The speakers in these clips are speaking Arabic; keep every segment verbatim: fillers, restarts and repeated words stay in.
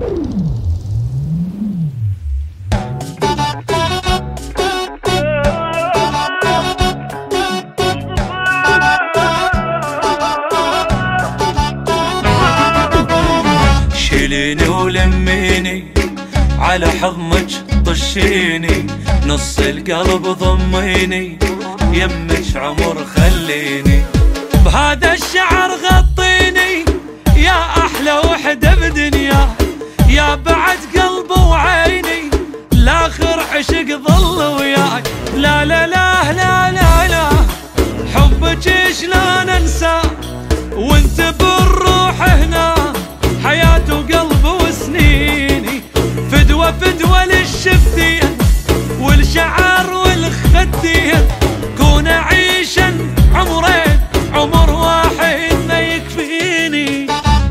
شيليني ولميني على حضنك طشيني، نص القلب ضميني، يمك عمر خليني، بهذا الشعر غطيني، يا أحلى وحدة بدنيا، يا بعد قلبي وعيني، لاخر عشق ظل وياي. لا لا لا لا لا لا حبك شلون انسى وانت بالروح هنا، حياتي وقلبي وسنيني، فدوة فدوة للشفتين والشعر والخدين، كون اعيشن عمرين عمر واحد ما يكفيني.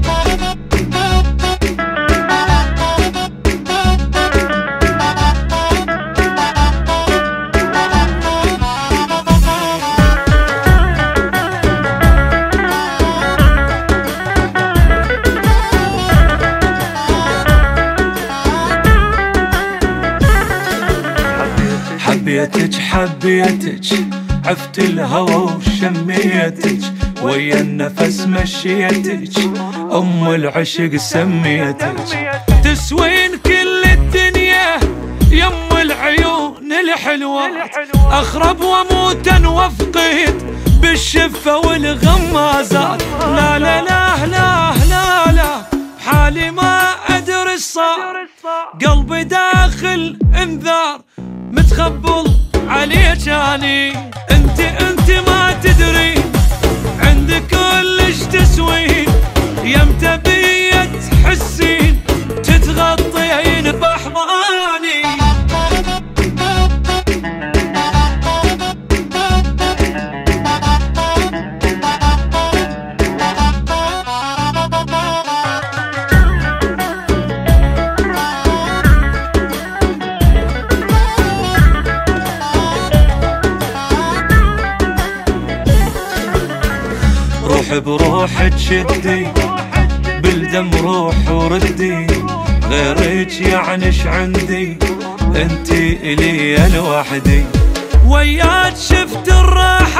حبيتك حبيتك عفت الهوى وشميتك، ويا النفس مشيتك، ام العشق سميتك، تسوين كل الدنيا يم العيون الحلوة، اخرب واموت وافقد بالشفة والغمازات. لا لا لا لا لا لا بحالي ما ادري صار، قلبي داخل انذار متخبل عليك اني، انت انت ما تدري عندك كلش تسوين، يمتى بيا تحسين تتغطين باحضاني. روح بروحك شدي بالدم روح وردي، غيرك يعنيش عندي انتي الي لوحدي، وياك شفت الراحة